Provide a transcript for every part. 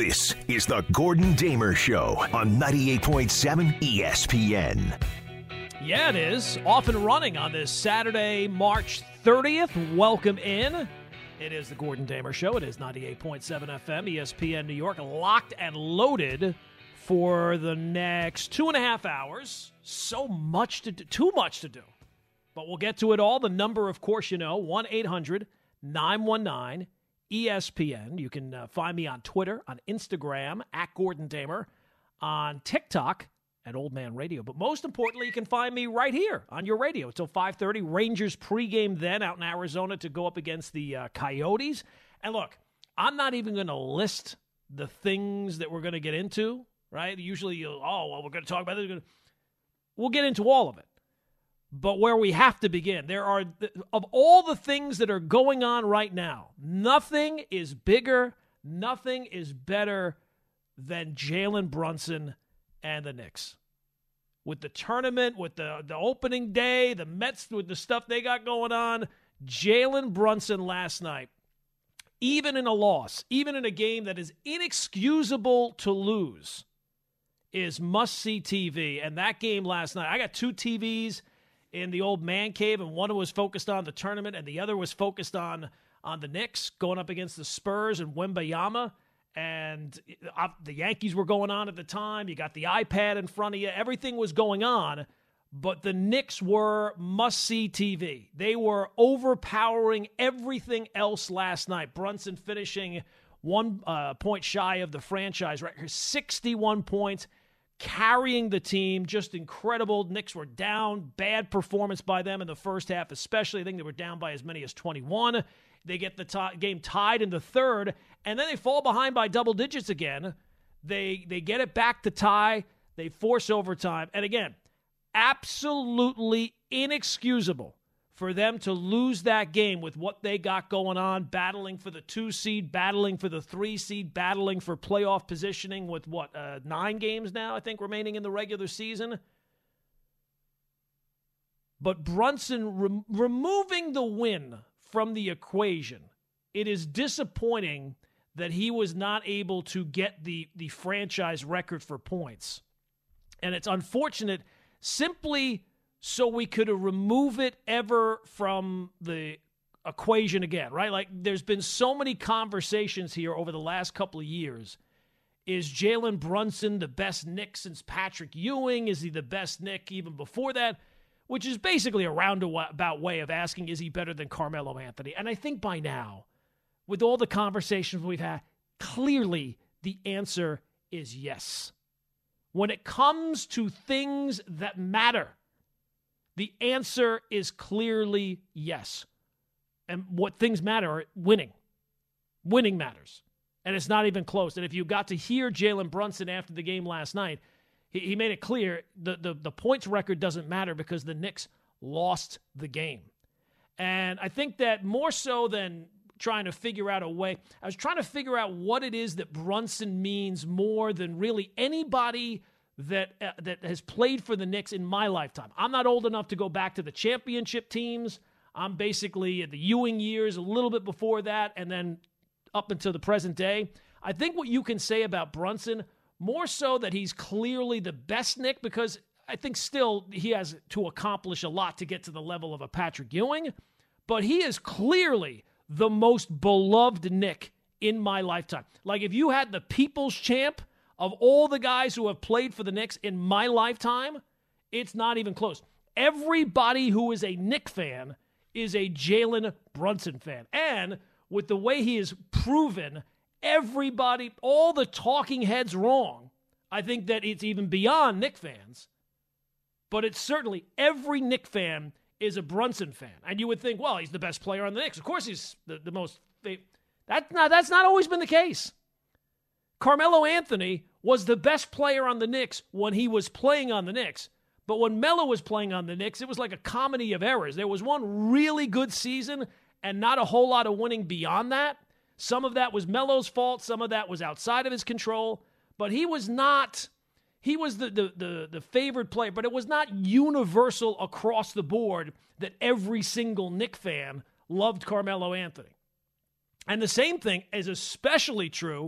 This is the Gordon Damer Show on 98.7 ESPN. Yeah, it is. Off and running on this Saturday, March 30th. Welcome in. It is the Gordon Damer Show. It is 98.7 FM, ESPN New York. Locked and loaded for the next 2.5 hours. So much to do. Too much to do. But we'll get to it all. The number, of course, you know, 1-800-919-ESPN. You can find me on Twitter, on Instagram, at Gordon Damer, on TikTok, at Old Man Radio. But most importantly, you can find me right here on your radio until 5:30. Rangers pregame then out in Arizona to go up against the Coyotes. And look, I'm not even going to list the things that we're going to get into, right? Usually, we're going to talk about this. We'll get into all of it. But where we have to begin, there are, of all the things that are going on right now, nothing is bigger, nothing is better than Jalen Brunson and the Knicks. With the tournament, with the opening day, the Mets with the stuff they got going on, Jalen Brunson last night, even in a loss, even in a game that is inexcusable to lose, is must-see TV. And that game last night, I got two TVs in the old man cave, and one was focused on the tournament, and the other was focused on the Knicks going up against the Spurs and Wembayama. And the Yankees were going on at the time. You got the iPad in front of you. Everything was going on, but the Knicks were must-see TV. They were overpowering everything else last night. Brunson finishing 1 point shy of the franchise record, 61 points, carrying the team, just incredible. Knicks were down, bad performance by them in the first half especially. I think they were down by as many as 21. They get the game tied in the third, and then they fall behind by double digits again. They get it back to tie. They force overtime. And again, absolutely inexcusable for them to lose that game with what they got going on, battling for the 2 seed, battling for the 3 seed, battling for playoff positioning with 9 games now, I think, remaining in the regular season. But Brunson removing the win from the equation, it is disappointing that he was not able to get the franchise record for points. And it's unfortunate simply so we could remove it ever from the equation again, right? Like, there's been so many conversations here over the last couple of years. Is Jalen Brunson the best Knick since Patrick Ewing? Is he the best Knick even before that? Which is basically a roundabout way of asking, is he better than Carmelo Anthony? And I think by now, with all the conversations we've had, clearly the answer is yes. When it comes to things that matter, the answer is clearly yes. And what things matter are winning. Winning matters. And it's not even close. And if you got to hear Jalen Brunson after the game last night, he made it clear the points record doesn't matter because the Knicks lost the game. And I think that more so than trying to figure out a way, I was trying to figure out what it is that Brunson means more than really anybody that has played for the Knicks in my lifetime. I'm not old enough to go back to the championship teams. I'm basically at the Ewing years, a little bit before that, and then up until the present day. I think what you can say about Brunson, more so that he's clearly the best Knick, because I think still he has to accomplish a lot to get to the level of a Patrick Ewing, but he is clearly the most beloved Knick in my lifetime. Like, if you had the people's champ of all the guys who have played for the Knicks in my lifetime, it's not even close. Everybody who is a Knick fan is a Jalen Brunson fan. And with the way he has proven everybody, all the talking heads wrong, I think that it's even beyond Knick fans. But it's certainly every Knick fan is a Brunson fan. And you would think, well, he's the best player on the Knicks. Of course he's the most. That's not always been the case. Carmelo Anthony was the best player on the Knicks when he was playing on the Knicks. But when Melo was playing on the Knicks, it was like a comedy of errors. There was one really good season and not a whole lot of winning beyond that. Some of that was Melo's fault. Some of that was outside of his control. But he was not. He was the favored player, but it was not universal across the board that every single Knick fan loved Carmelo Anthony. And the same thing is especially true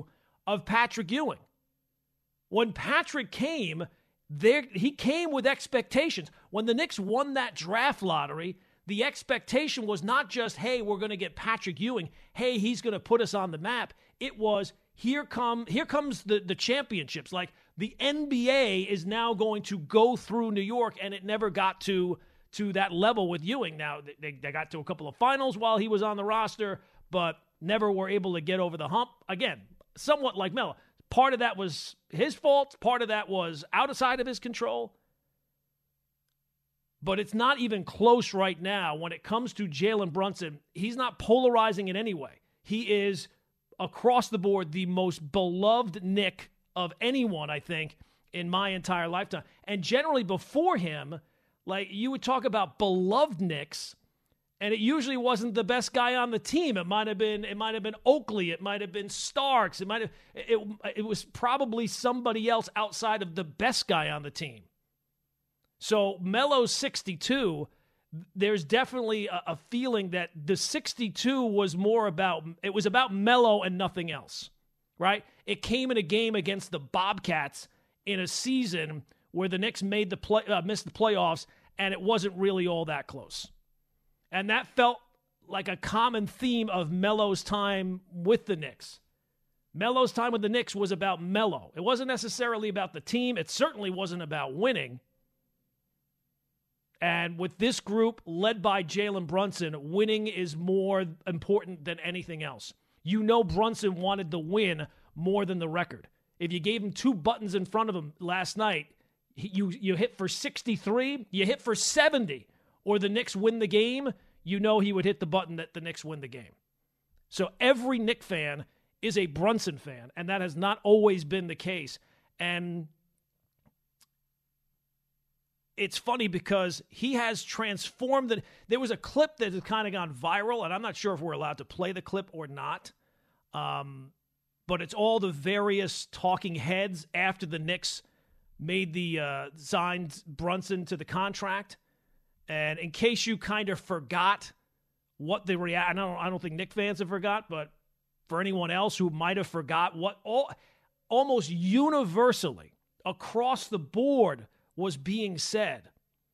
of Patrick Ewing. When Patrick came, he came with expectations. When the Knicks won that draft lottery, the expectation was not just, hey, we're going to get Patrick Ewing. Hey, he's going to put us on the map. It was, here comes the championships. Like, the NBA is now going to go through New York, and it never got to that level with Ewing. Now, they got to a couple of finals while he was on the roster, but never were able to get over the hump. Again, somewhat like Melo. Part of that was his fault. Part of that was outside of his control. But it's not even close right now when it comes to Jalen Brunson. He's not polarizing in any way. He is, across the board, the most beloved Knick of anyone, I think, in my entire lifetime. And generally before him, like, you would talk about beloved Knicks, and it usually wasn't the best guy on the team. It might have been Oakley. It might have been Starks. It was probably somebody else outside of the best guy on the team. So Melo's 62, there's definitely a feeling that the 62 was about Melo and nothing else, right? It came in a game against the Bobcats in a season where the Knicks missed the playoffs, and it wasn't really all that close. And that felt like a common theme of Melo's time with the Knicks. Melo's time with the Knicks was about Melo. It wasn't necessarily about the team. It certainly wasn't about winning. And with this group led by Jalen Brunson, winning is more important than anything else. You know Brunson wanted the win more than the record. If you gave him 2 buttons in front of him last night, you hit for 63, you hit for 70, or the Knicks win the game, you know he would hit the button that the Knicks win the game. So every Knick fan is a Brunson fan, and that has not always been the case. And it's funny because he has transformed it. There was a clip that has kind of gone viral, and I'm not sure if we're allowed to play the clip or not. But it's all the various talking heads after the Knicks made signed Brunson to the contract. And in case you kind of forgot what the I don't think Knick fans have forgot, but for anyone else who might have forgot what almost universally across the board was being said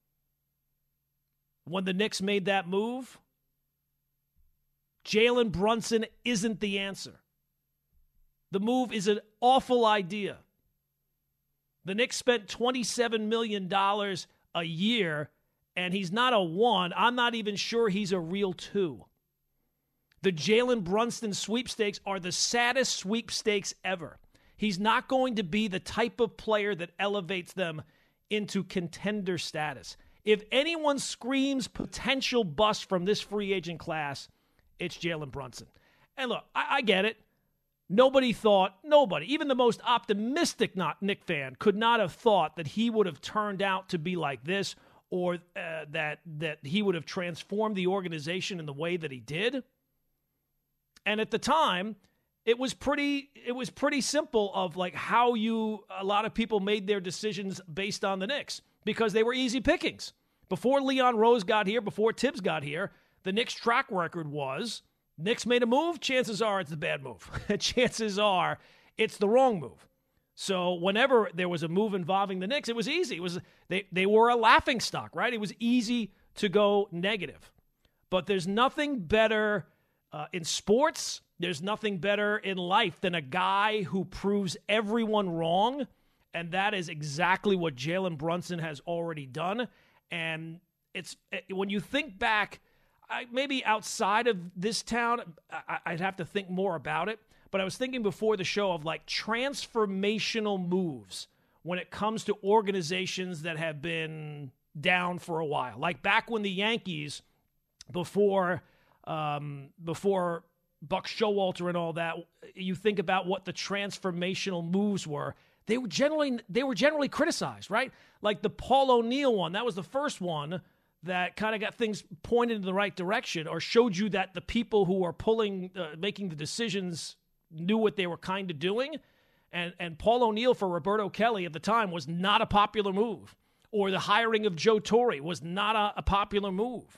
when the Knicks made that move, Jalen Brunson isn't the answer. The move is an awful idea. The Knicks spent $27 million a year, and he's not a 1. I'm not even sure he's a real 2. The Jalen Brunson sweepstakes are the saddest sweepstakes ever. He's not going to be the type of player that elevates them into contender status. If anyone screams potential bust from this free agent class, it's Jalen Brunson. And look, I get it. Nobody, even the most optimistic Knick fan, could not have thought that he would have turned out to be like this, or that he would have transformed the organization in the way that he did. And at the time, it was pretty simple of like how a lot of people made their decisions based on the Knicks, because they were easy pickings. Before Leon Rose got here, before Tibbs got here, the Knicks' track record was Knicks made a move, chances are it's the bad move. Chances are it's the wrong move. So whenever there was a move involving the Knicks, it was easy. They were a laughingstock, right? It was easy to go negative. But there's nothing better in sports, there's nothing better in life than a guy who proves everyone wrong, and that is exactly what Jalen Brunson has already done. And it's when you think back, maybe outside of this town, I'd have to think more about it. But I was thinking before the show of like transformational moves when it comes to organizations that have been down for a while. Like back when the Yankees, before Buck Showalter and all that, you think about what the transformational moves were. They were generally criticized, right? Like the Paul O'Neill one, that was the first one that kind of got things pointed in the right direction, or showed you that the people who are making the decisions knew what they were kind of doing. And Paul O'Neill for Roberto Kelly at the time was not a popular move. Or the hiring of Joe Torre was not a popular move.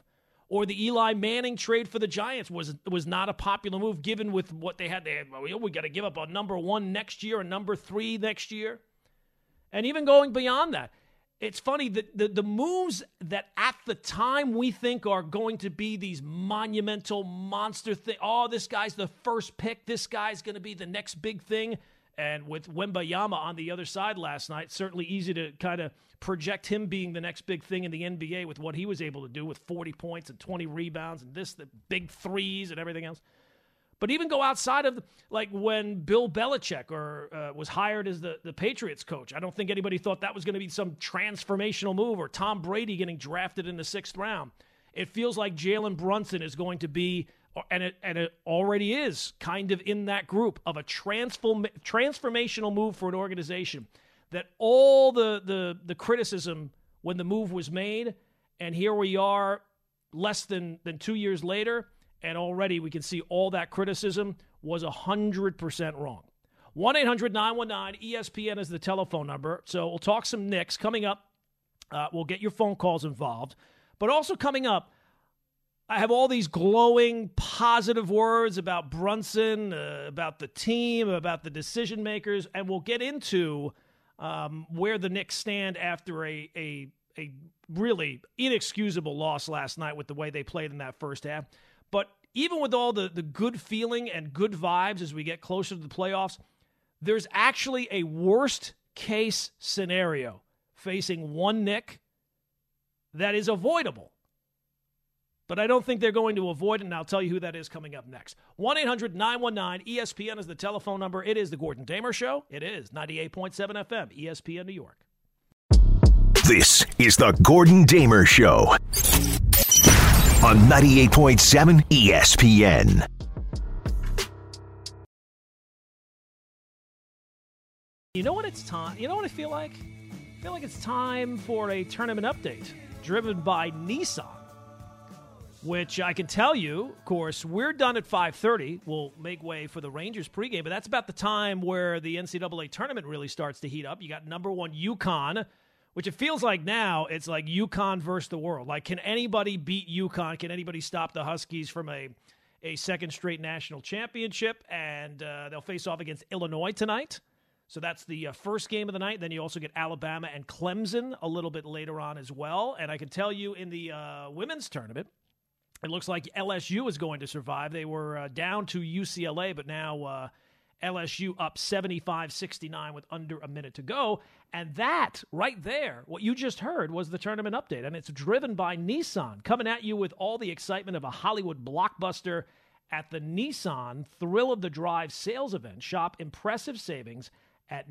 Or the Eli Manning trade for the Giants was not a popular move given with what they had. We got to give up a number 1 next year, a number 3 next year. And even going beyond that, it's funny that the moves that at the time we think are going to be these monumental monster thing. Oh, this guy's the first pick. This guy's going to be the next big thing. And with Wembanyama on the other side last night, certainly easy to kind of project him being the next big thing in the NBA with what he was able to do with 40 points and 20 rebounds and the big threes and everything else. But even go outside of, like when Bill Belichick was hired as the Patriots coach. I don't think anybody thought that was going to be some transformational move, or Tom Brady getting drafted in the 6th round. It feels like Jalen Brunson is going to be, and it already is, kind of in that group of a transformational move for an organization. That all the criticism when the move was made, and here we are less than 2 years later, and already we can see all that criticism was 100% wrong. 1-800-919-ESPN is the telephone number. So we'll talk some Knicks. Coming up, we'll get your phone calls involved. But also coming up, I have all these glowing, positive words about Brunson, about the team, about the decision makers, and we'll get into where the Knicks stand after a really inexcusable loss last night with the way they played in that first half. But even with all the good feeling and good vibes as we get closer to the playoffs, there's actually a worst-case scenario facing one Knick that is avoidable. But I don't think they're going to avoid it, and I'll tell you who that is coming up next. 1-800-919-ESPN is the telephone number. It is the Gordon Damer Show. It is 98.7 FM, ESPN New York. This is the Gordon Damer Show on 98.7 ESPN. You know what it's time? You know what I feel like? I feel like it's time for a tournament update driven by Nissan, which I can tell you, of course, we're done at 5:30. We'll make way for the Rangers pregame, but that's about the time where the NCAA tournament really starts to heat up. You got number 1 UConn, which it feels like now it's like UConn versus the world. Like, can anybody beat UConn? Can anybody stop the Huskies from a second straight national championship? And they'll face off against Illinois tonight. So that's the first game of the night. Then you also get Alabama and Clemson a little bit later on as well. And I can tell you in the women's tournament, it looks like LSU is going to survive. They were down to UCLA, but now LSU up 75-69 with under a minute to go. And that right there, what you just heard, was the tournament update. And it's driven by Nissan, coming at you with all the excitement of a Hollywood blockbuster at the Nissan Thrill of the Drive sales event. Shop impressive savings at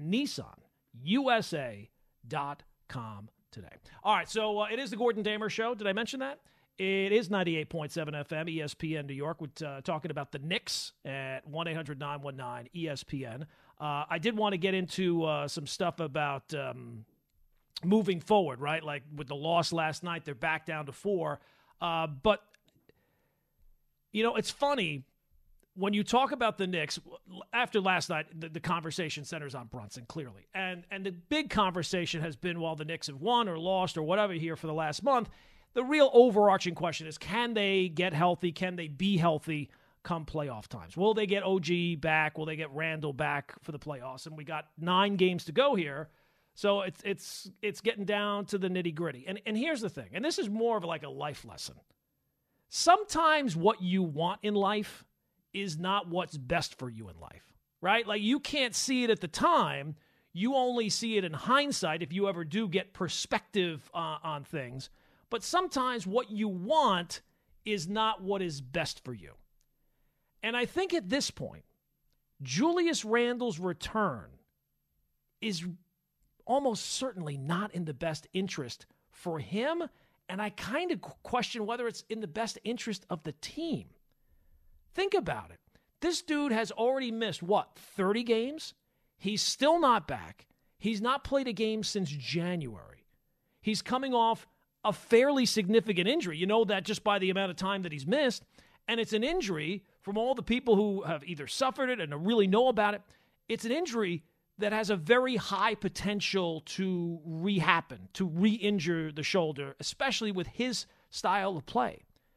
NissanUSA.com today. All right, so it is the Gordon Damer Show. Did I mention that? It is 98.7 FM, ESPN New York. We're talking about the Knicks at 1-800-919-ESPN. I did want to get into some stuff about moving forward, right? Like with the loss last night, they're back down to 4. But, you know, it's funny. When you talk about the Knicks, after last night, the conversation centers on Brunson, clearly. And the big conversation has been, while the Knicks have won or lost or whatever here for the last month, the real overarching question is, can they get healthy? Can they be healthy come playoff times? Will they get OG back? Will they get Randall back for the playoffs? And we got 9 games to go here. So it's getting down to the nitty-gritty. And here's the thing, and this is more of like a life lesson. Sometimes what you want in life is not what's best for you in life, right? Like, you can't see it at the time. You only see it in hindsight if you ever do get perspective on things. But sometimes what you want is not what is best for you. And I think at this point, Julius Randle's return is almost certainly not in the best interest for him. And I kind of question whether it's in the best interest of the team. Think about it. This dude has already missed, 30 games? He's still not back. He's not played a game since January. He's coming off a fairly significant injury. You know that just by the amount of time that he's missed. And it's an injury, from all the people who have either suffered it and really know about it, it's an injury that has a very high potential to re-happen, to re-injure the shoulder, especially with his style of play.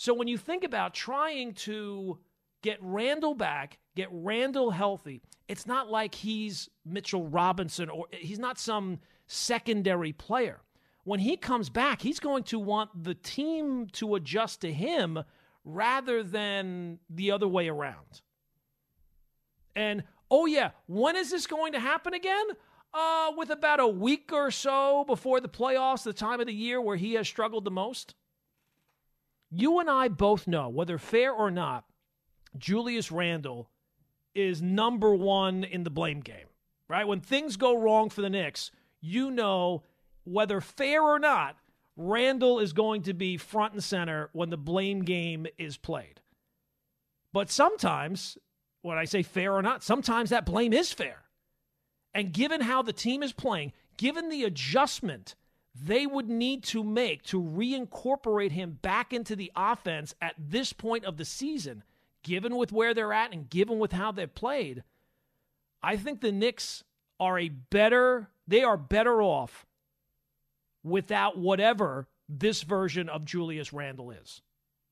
So when you think about trying to get Randall back, get Randall healthy, it's not like he's Mitchell Robinson or he's not some secondary player. When he comes back, he's going to want the team to adjust to him rather than the other way around. And, oh yeah, when is this going to happen again? With about a week or so before the playoffs, the time of the year where he has struggled the most. You and I both know, whether fair or not, Julius Randle is number one in the blame game, right? When things go wrong for the Knicks, you know, whether fair or not, Randle is going to be front and center when the blame game is played. But sometimes, when I say fair or not, sometimes that blame is fair. And given how the team is playing, given the adjustment they would need to make to reincorporate him back into the offense at this point of the season, given with where they're at and given with how they've played, I think the Knicks are better off without whatever this version of Julius Randle is.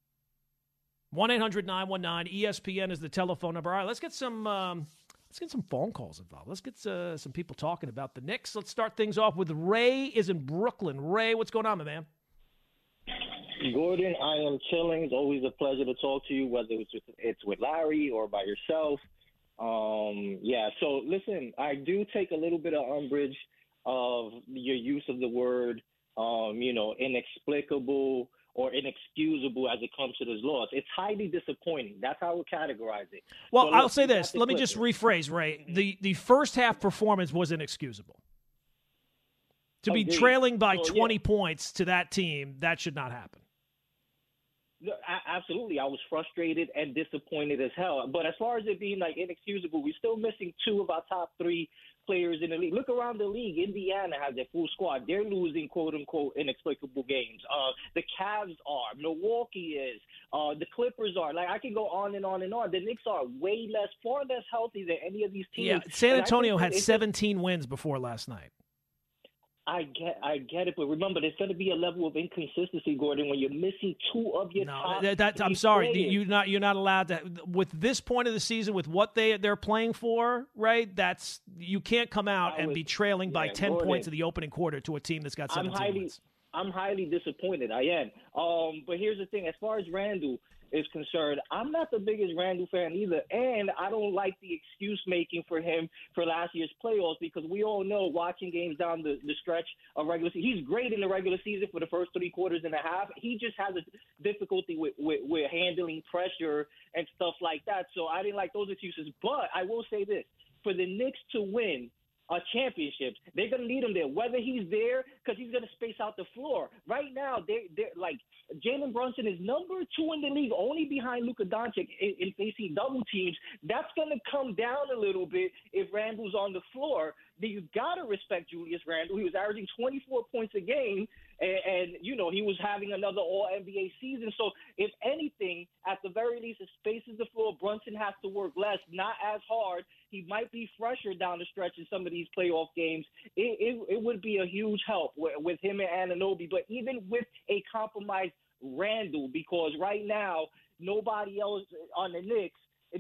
1-800-919-ESPN is the telephone number. All right, let's get some phone calls involved. Let's get some people talking about the Knicks. Let's start things off with Ray is in Brooklyn. Ray, what's going on, my man? Gordon, I am chilling. It's always a pleasure to talk to you, whether it's with Larry or by yourself. So listen, I do take a little bit of umbrage of your use of the word, inexplicable or inexcusable as it comes to this loss. It's highly disappointing. That's how I would categorize it. Well, so, I'll say this. Let me just rephrase, Ray. The first half performance was inexcusable. To be trailing by 20 points to that team, that should not happen. No, absolutely. I was frustrated and disappointed as hell. But as far as it being like inexcusable, we're still missing two of our top three players in the league. Look around the league. Indiana has their full squad. They're losing, quote-unquote, inexplicable games. The Cavs are. Milwaukee is. The Clippers are. Like, I can go on and on and on. The Knicks are far less healthy than any of these teams. Yeah, San Antonio had 17 wins before last night. I get it, but remember, there's going to be a level of inconsistency, Gordon, when you're missing two of your top. I'm sorry, you're not allowed to. With this point of the season, with what they're playing for, right? You can't come out and be trailing by 10 points in the opening quarter to a team that's got 17 wins. I'm highly disappointed. I am. But here's the thing: as far as Randle is concerned, I'm not the biggest Randle fan either, and I don't like the excuse making for him for last year's playoffs, because we all know, watching games down the stretch of regular season, he's great in the regular season for the first 3 quarters and a half. He just has a difficulty with handling pressure and stuff like that. So I didn't like those excuses. But I will say this: for the Knicks to win championships, they're going to need him there, whether he's there, because he's going to space out the floor. Right now, they're like, Jalen Brunson is number 2 in the league, only behind Luka Doncic in facing double teams. That's going to come down a little bit if Randle's on the floor. Then you got to respect Julius Randle. He was averaging 24 points a game, and he was having another All-NBA season. So if anything, at the very least, it spaces the floor. Brunson has to work less, not as hard. He might be fresher down the stretch in some of these playoff games. It would be a huge help with him and Anunoby. But even with a compromised Randle, because right now nobody else on the Knicks,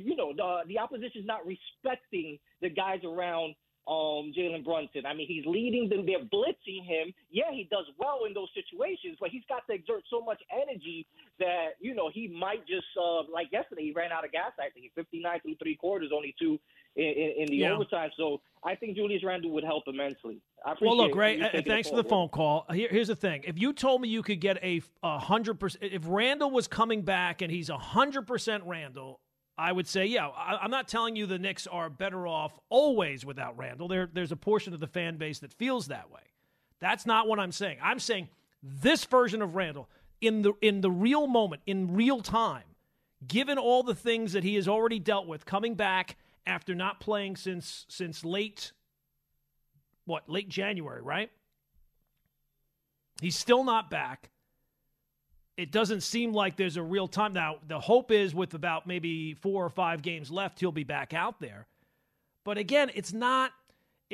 the opposition's not respecting the guys around Jalen Brunson. I mean, he's leading them. They're blitzing him. Yeah, he does well in those situations, but he's got to exert so much energy that, he might just, like yesterday, he ran out of gas, I think. 59 through 3 quarters, only 2 in the overtime. So I think Julius Randle would help immensely. Well, look, Ray, thanks for the phone call. Here's the thing. If you told me you could get a 100%, if Randle was coming back and he's 100% Randle, I would say, yeah, I'm not telling you the Knicks are better off always without Randle. There's a portion of the fan base that feels that way. That's not what I'm saying. I'm saying this version of Randle, in the real moment, in real time, given all the things that he has already dealt with, coming back after not playing since late January, right? He's still not back. It doesn't seem like there's a real time. Now, the hope is with about maybe 4 or 5 games left, he'll be back out there. But again, it's not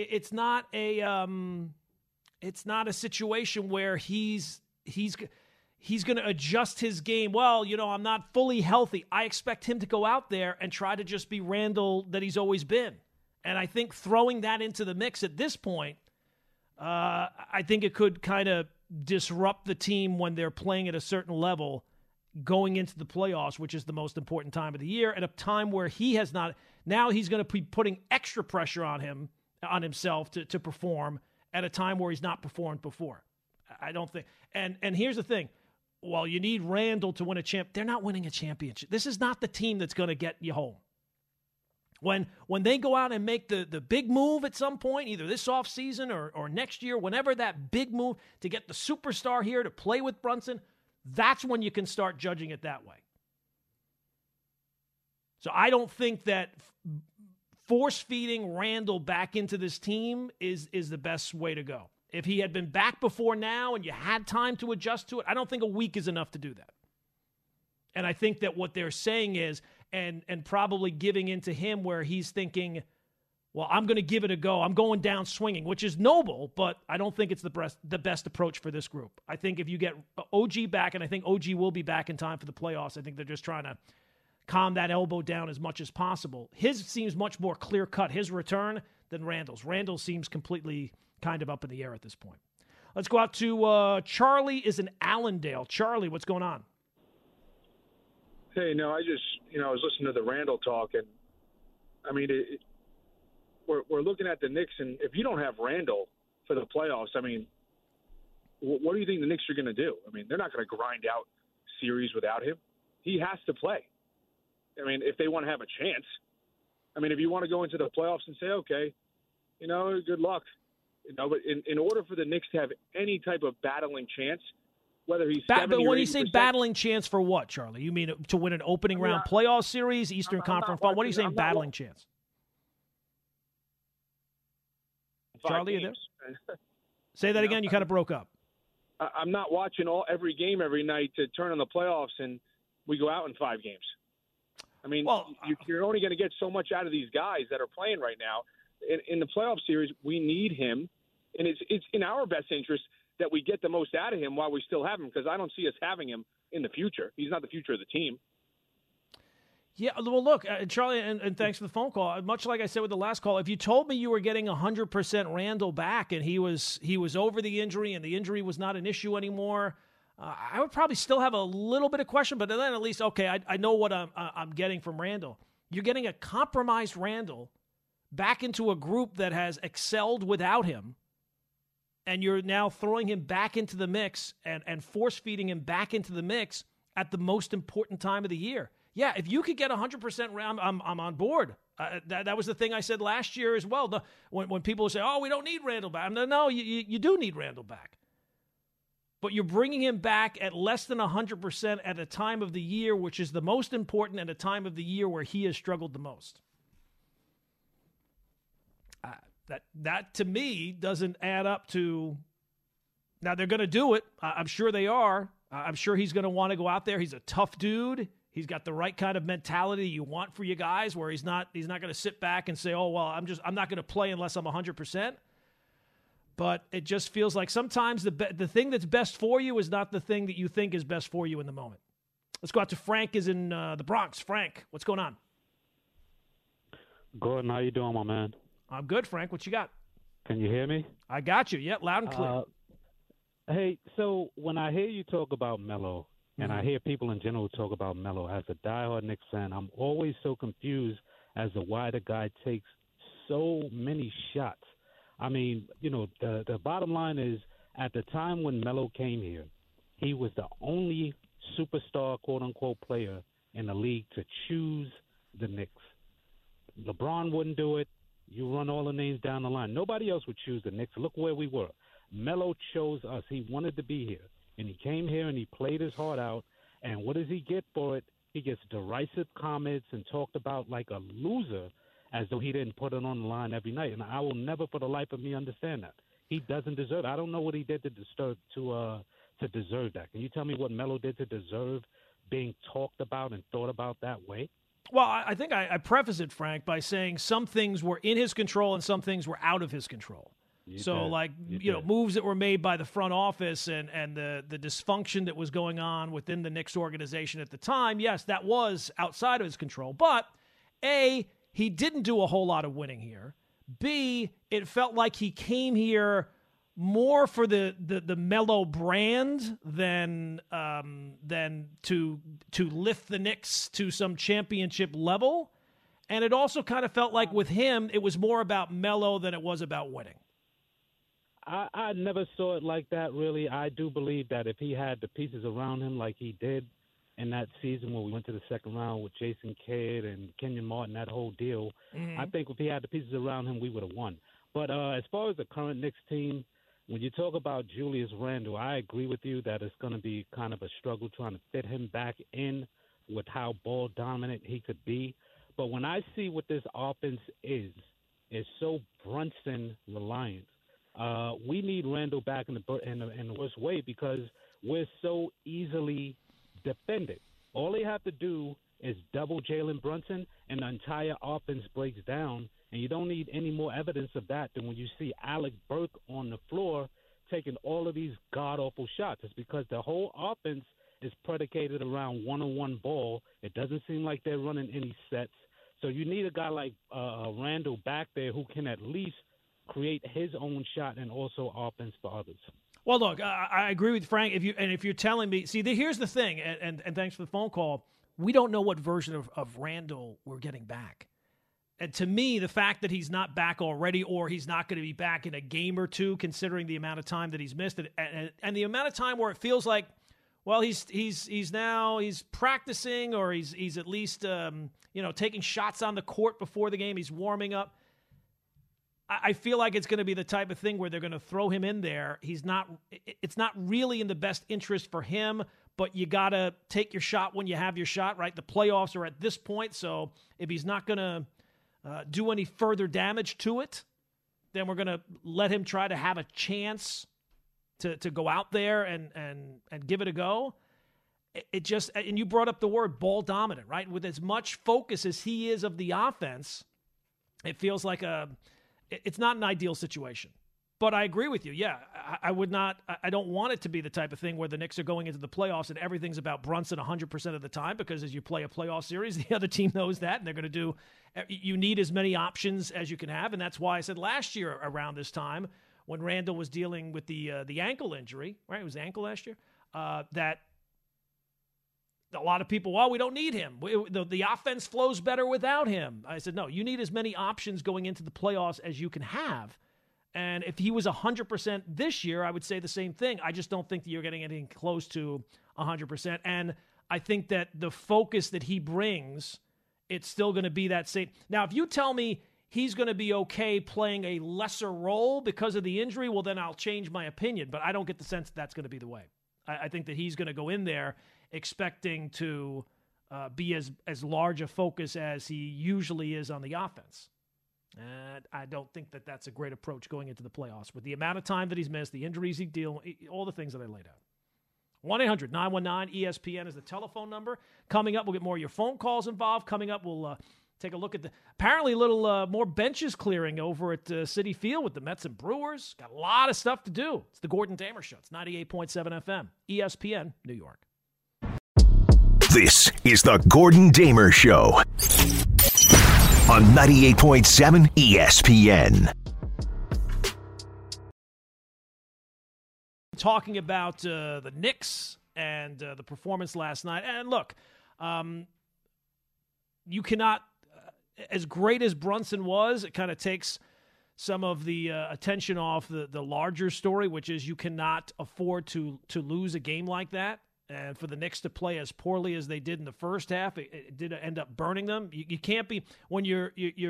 a situation where he's he's going to adjust his game. Well, I'm not fully healthy. I expect him to go out there and try to just be Randall that he's always been. And I think throwing that into the mix at this point, I think it could kind of disrupt the team when they're playing at a certain level going into the playoffs, which is the most important time of the year, at a time where he has not. Now he's going to be putting extra pressure on himself to perform at a time where he's not performed before. I don't think. And here's the thing. Well, you need Randall to win a champ. They're not winning a championship. This is not the team that's going to get you home. When they go out and make the big move at some point, either this offseason or next year, whenever that big move to get the superstar here to play with Brunson, that's when you can start judging it that way. So I don't think that force-feeding Randall back into this team is the best way to go. If he had been back before now and you had time to adjust to it, I don't think a week is enough to do that. And I think that what they're saying is, and probably giving into him where he's thinking, well, I'm going to give it a go. I'm going down swinging, which is noble, but I don't think it's the best approach for this group. I think if you get OG back, and I think OG will be back in time for the playoffs, I think they're just trying to calm that elbow down as much as possible. His seems much more clear-cut, his return, than Randall's. Randall seems completely kind of up in the air at this point. Let's go out to Charlie is in Allendale. Charlie, what's going on? Hey, no, I just, I was listening to the Randall talk, and, I mean, we're looking at the Knicks, and if you don't have Randall for the playoffs, I mean, what do you think the Knicks are going to do? I mean, they're not going to grind out series without him. He has to play. I mean, if they want to have a chance. I mean, if you want to go into the playoffs and say, okay, good luck. But in order for the Knicks to have any type of battling chance, whether he's 70 but or when 80%, you say battling chance for what, Charlie? You mean to win an opening round playoff series, Eastern Conference Final? What are you saying battling chance? Charlie, you there? Say that again. You kind of broke up. I'm not watching every game every night to turn on the playoffs and we go out in 5 games. I mean, you're only going to get so much out of these guys that are playing right now. In the playoff series, we need him, and it's in our best interest that we get the most out of him while we still have him, because I don't see us having him in the future. He's not the future of the team. Yeah, well, look, Charlie, and thanks for the phone call. Much like I said with the last call, if you told me you were getting 100% Randall back and he was over the injury and the injury was not an issue anymore, I would probably still have a little bit of question, but then at least, okay, I know what I'm getting from Randall. You're getting a compromised Randall back into a group that has excelled without him, and you're now throwing him back into the mix and force-feeding him back into the mix at the most important time of the year. Yeah, if you could get 100% round, I'm on board. That was the thing I said last year as well. When people say, oh, we don't need Randall back. No, you do need Randall back. But you're bringing him back at less than 100% at a time of the year, which is the most important, at a time of the year where he has struggled the most. That to me doesn't add up to. Now they're going to do it. I'm sure they are. I'm sure he's going to want to go out there. He's a tough dude. He's got the right kind of mentality you want for you guys, where he's not going to sit back and say, "Oh well, I'm not going to play unless I'm 100%." But it just feels like sometimes the thing that's best for you is not the thing that you think is best for you in the moment. Let's go out to Frank is in the Bronx. Frank, what's going on? Gordon, how you doing, my man? I'm good, Frank. What you got? Can you hear me? I got you. Yep, loud and clear. Hey, so when I hear you talk about Melo, and I hear people in general talk about Melo, as a diehard Knicks fan, I'm always so confused as to why the guy takes so many shots. I mean, the bottom line is, at the time when Melo came here, he was the only superstar, quote-unquote, player in the league to choose the Knicks. LeBron wouldn't do it. You run all the names down the line. Nobody else would choose the Knicks. Look where we were. Melo chose us. He wanted to be here. And he came here and he played his heart out. And what does he get for it? He gets derisive comments and talked about like a loser, as though he didn't put it on the line every night. And I will never for the life of me understand that. He doesn't deserve it. I don't know what he did to deserve that. Can you tell me what Melo did to deserve being talked about and thought about that way? Well, I think I preface it, Frank, by saying some things were in his control and some things were out of his control. Moves that were made by the front office and the dysfunction that was going on within the Knicks organization at the time, yes, that was outside of his control. But, A, he didn't do a whole lot of winning here. B, it felt like he came here more for the Melo brand than to lift the Knicks to some championship level. And it also kind of felt like with him, it was more about Melo than it was about winning. I never saw it like that, really. I do believe that if he had the pieces around him like he did in that season when we went to the second round with Jason Kidd and Kenyon Martin, that whole deal, I think if he had the pieces around him, we would have won. But as far as the current Knicks team, when you talk about Julius Randle, I agree with you that it's going to be kind of a struggle trying to fit him back in with how ball dominant he could be. But when I see what this offense is so Brunson reliant. We need Randle back in the worst way because we're so easily defended. All they have to do is double Jalen Brunson, and the entire offense breaks down. And you don't need any more evidence of that than when you see Alec Burke on the floor taking all of these god-awful shots. It's because the whole offense is predicated around one-on-one ball. It doesn't seem like they're running any sets. So you need a guy like Randle back there who can at least create his own shot and also offense for others. Well, look, I agree with Frank. If you're telling me, see, here's the thing, and thanks for the phone call. We don't know what version of Randle we're getting back. And to me, the fact that he's not back already, or he's not going to be back in a game or two, considering the amount of time that he's missed, and the amount of time where it feels like, well, he's practicing, or he's at least taking shots on the court before the game. He's warming up. I feel like it's going to be the type of thing where they're going to throw him in there. It's not really in the best interest for him, but you got to take your shot when you have your shot, right? The playoffs are at this point, so if he's not going to do any further damage to it, then we're going to let him try to have a chance to go out there and give it a go. It just, and you brought up the word ball dominant, right? With as much focus as he is of the offense, it feels like it's not an ideal situation. But I agree with you. Yeah, I don't want it to be the type of thing where the Knicks are going into the playoffs and everything's about Brunson 100% of the time, because as you play a playoff series, the other team knows that, and they're going to you need as many options as you can have. And that's why I said last year around this time, when Randle was dealing with the ankle injury, right? It was ankle last year, that a lot of people, well, we don't need him. The offense flows better without him. I said, no, you need as many options going into the playoffs as you can have. And if he was 100% this year, I would say the same thing. I just don't think that you're getting anything close to 100%. And I think that the focus that he brings, it's still going to be that same. Now, if you tell me he's going to be okay playing a lesser role because of the injury, well, then I'll change my opinion. But I don't get the sense that that's going to be the way. I think that he's going to go in there expecting to be as large a focus as he usually is on the offense. And I don't think that that's a great approach going into the playoffs with the amount of time that he's missed, the injuries he deals, all the things that I laid out. 1-800-919-ESPN is the telephone number. Coming up, we'll get more of your phone calls involved. Coming up, we'll take a look at apparently a little more benches clearing over at Citi Field with the Mets and Brewers. Got a lot of stuff to do. It's the Gordon Damer Show. It's 98.7 FM, ESPN, New York. This is the Gordon Damer Show on 98.7 ESPN. Talking about the Knicks and the performance last night. And look, you cannot, as great as Brunson was, it kind of takes some of the attention off the larger story, which is you cannot afford to lose a game like that. And for the Knicks to play as poorly as they did in the first half, it did end up burning them. You can't be, when you're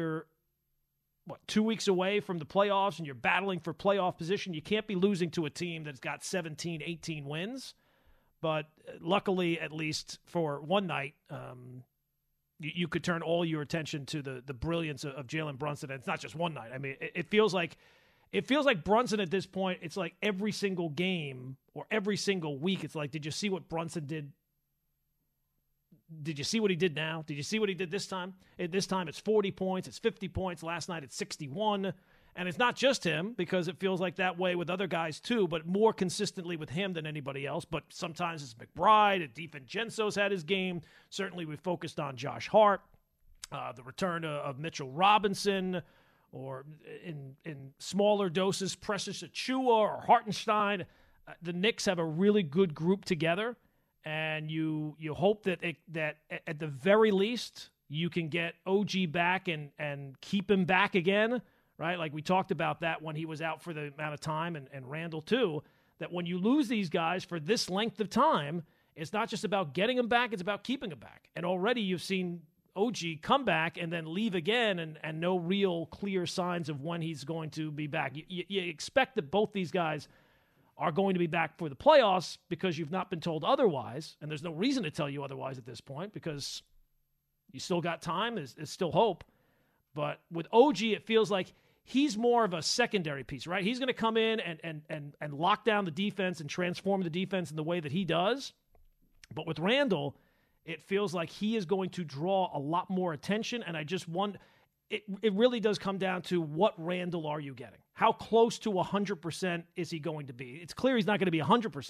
2 weeks away from the playoffs and you're battling for playoff position, you can't be losing to a team that's got 17, 18 wins. But luckily, at least for one night, you could turn all your attention to the brilliance of Jalen Brunson. And it's not just one night. I mean, it feels like Brunson at this point, it's like every single game or every single week, it's like, did you see what Brunson did? Did you see what he did now? Did you see what he did this time? This time it's 40 points. It's 50 points. Last night it's 61. And it's not just him, because it feels like that way with other guys too, but more consistently with him than anybody else. But sometimes it's McBride. And DiVincenzo's had his game. Certainly we focused on Josh Hart. The return of Mitchell Robinson, or in smaller doses, Precious Achiuwa or Hartenstein. The Knicks have a really good group together, and you hope that at the very least you can get OG back and keep him back again, right? Like we talked about that when he was out for the amount of time, and Randall too, that when you lose these guys for this length of time, it's not just about getting them back, it's about keeping them back. And already you've seen OG come back and then leave again, and no real clear signs of when he's going to be back. You expect that both these guys are going to be back for the playoffs because you've not been told otherwise, and there's no reason to tell you otherwise at this point because you still got time, there's still hope. But with OG, it feels like he's more of a secondary piece, right? He's going to come in and lock down the defense and transform the defense in the way that he does. But with Randall, it feels like he is going to draw a lot more attention, and I just want it really does come down to what Randall are you getting? How close to 100% is he going to be? It's clear he's not going to be 100%,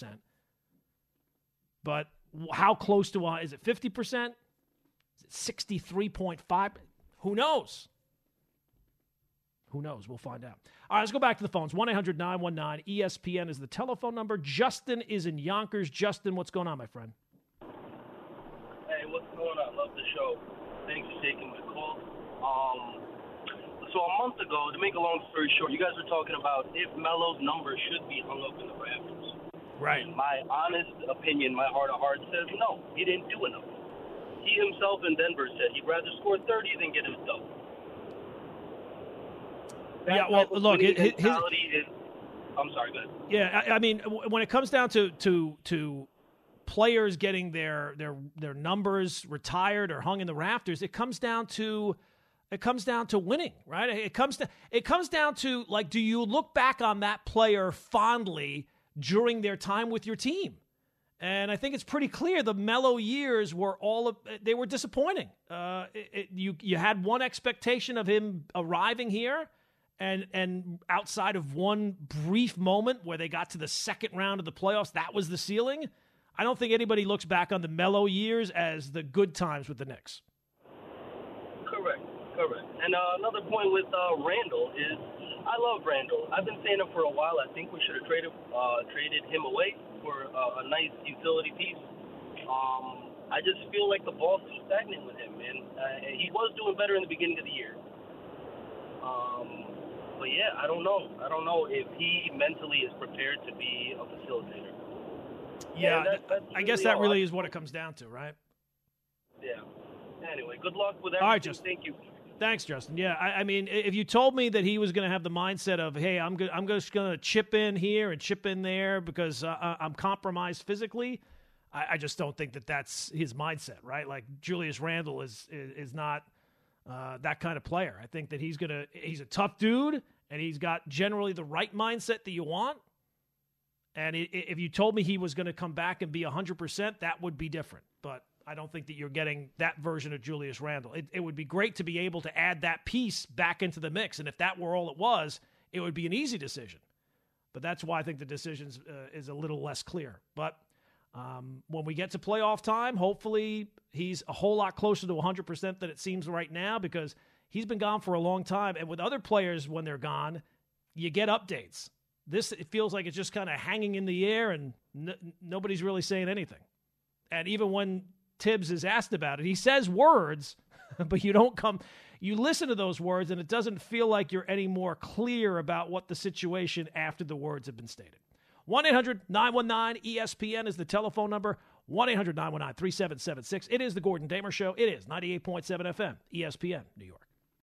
but how close to is it 50%? Is it 63.5%? Who knows? Who knows? We'll find out. All right, let's go back to the phones. 1-800-919-ESPN is the telephone number. Justin is in Yonkers. Justin, what's going on, my friend? Hey, what's going on? Love the show. Thanks for taking the call. So a month ago, to make a long story short, you guys were talking about if Melo's numbers should be hung up in the rafters. Right. And my honest opinion, my heart of hearts says no, he didn't do enough. He himself in Denver said he'd rather score 30 than get his double. Yeah, well, look, I'm sorry, go ahead. Yeah, I mean, when it comes down to players getting their numbers retired or hung in the rafters, it comes down to winning, right? It comes down to, like, do you look back on that player fondly during their time with your team? And I think it's pretty clear the Melo years were they were disappointing. You had one expectation of him arriving here, and outside of one brief moment where they got to the second round of the playoffs, that was the ceiling. I don't think anybody looks back on the Melo years as the good times with the Knicks. Correct. And another point with Randall is I love Randall. I've been saying it for a while. I think we should have traded him away for a nice utility piece. I just feel like the ball's too stagnant with him, and he was doing better in the beginning of the year. But yeah, I don't know if he mentally is prepared to be a facilitator. Yeah, that's I guess that really is what it comes down to, right? Yeah. Anyway, good luck with everything. All right, Justin. Thank you. Thanks, Justin. Yeah, I mean, if you told me that he was going to have the mindset of, hey, I'm just going to chip in here and chip in there because I'm compromised physically, I just don't think that that's his mindset, right? Like Julius Randle is not that kind of player. I think that he's a tough dude, and he's got generally the right mindset that you want. And if you told me he was going to come back and be 100%, that would be different. But I don't think that you're getting that version of Julius Randle. It would be great to be able to add that piece back into the mix. And if that were all it was, it would be an easy decision. But that's why I think the decision is a little less clear. But when we get to playoff time, hopefully he's a whole lot closer to 100% than it seems right now, because he's been gone for a long time. And with other players, when they're gone, you get updates. It feels like it's just kind of hanging in the air, and nobody's really saying anything. And even when Tibbs is asked about it, he says words, but you listen to those words, and it doesn't feel like you're any more clear about what the situation after the words have been stated. 1-800-919-ESPN is the telephone number. 1-800-919-3776. It is the Gordon Damer Show. It is 98.7 FM, ESPN, New York.